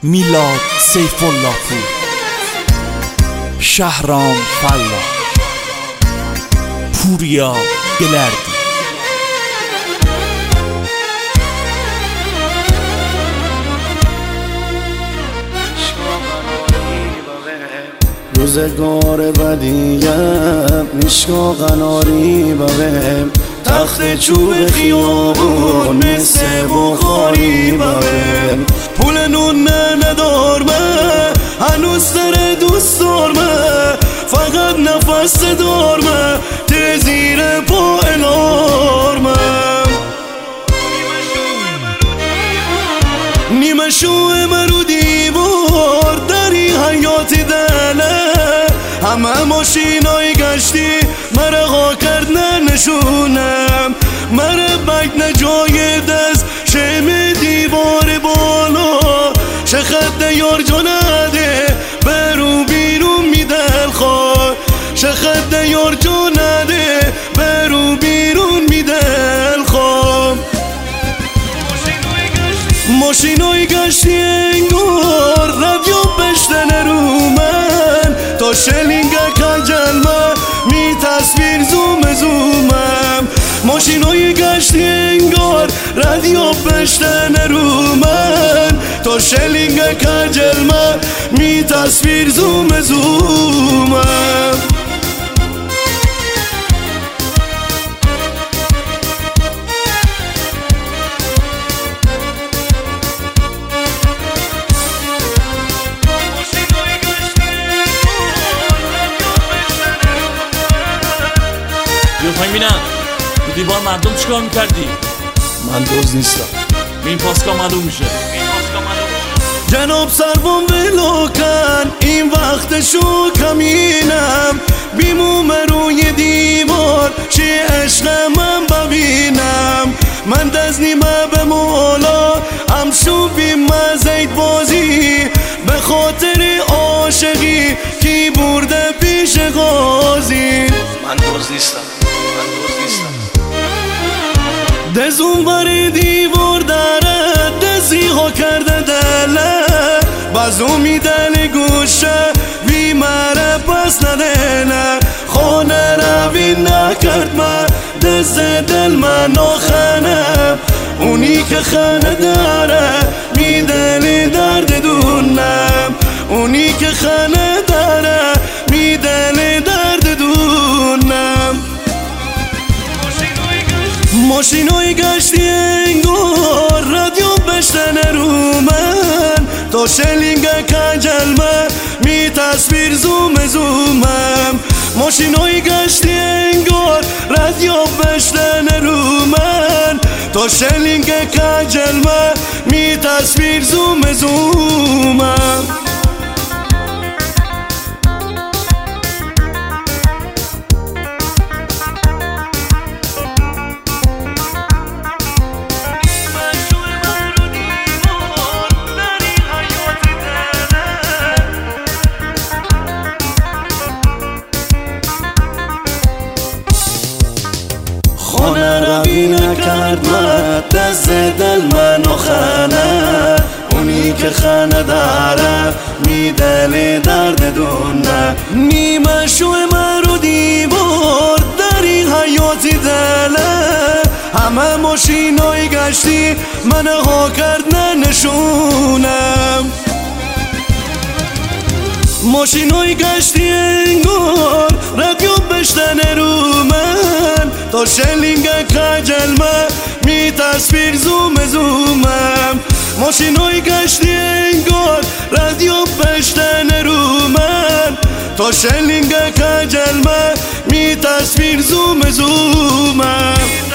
میلاد سیف الله پور، شهرام فلاح، پوریا گلردی. روزگار بدیم میشکا قناری ببهم، تخت چوب خیابون مثل بخاری ببهم. پول نون ندارمه هنوز داره دوست دارمه، فقط نفس دارمه ته زیر پا الارمه. نیمه شوه مرو دیوار داری حیاتی دله، همه ماشینای گشتی مرقا کرد نشونم، مره بک نجای دست شم دیوار بالا، چه خط یار جانده برو بیرون میدل خواه، چه خط یار جانده برو بیرون میدل خواه. ماشینای گشتی انگار رادیو بشتن رو من، تا شلینگه کجلمه می تصویر زومم. ماشینای گشتی انگار رادیو بشتن رو من، تا شلینگه کجلمه می تصویر زومم. پایین بینم تو دیوار مردم چیکار میکردی؟ من دوز نیستم. این پاسکا معلوم میشه. جناب سروان ولو کن این وقتشو کمینم، بیموم روی دیوار چی عشق من ببینم. من دست نیمه به مولا همشو بیمه زید بازی، به خاطر عاشقی کی برده پیش غازی. من دوز نیستم. دزون بر دیوار داره دزی ها کرده دله، بازو میدل گوشه وی مره پس ندنه. خانه روی نکرد من دز دل من آخنه، اونی که خانه داره میدل درد دونم، اونی که خانه داره میدل درد دونم. ماشینای گشتی انگار رادیو بشتن رو من، تا شلینگه کجلمه می تصویر زومم. ماشینای گشتی انگار رادیو بشتن رو من، تا شلینگه کجلمه می تصویر زومم. خانه روی نکرد من دست دل من آخنه، اونی که خانه داره میدل درد دونه. نیمه شوه من رو دیوار داری حیاتی دله، همه ماشینای گشتی من ها کرد نشونم. ماشینای گشتی انگار رادیو بشتن رو من، تا شلینگه کجلمه می تصویر زومم. ماشینای گشتی انگار رادیو بشتن رو من، تا شلینگه کجلمه می تصویر زومم.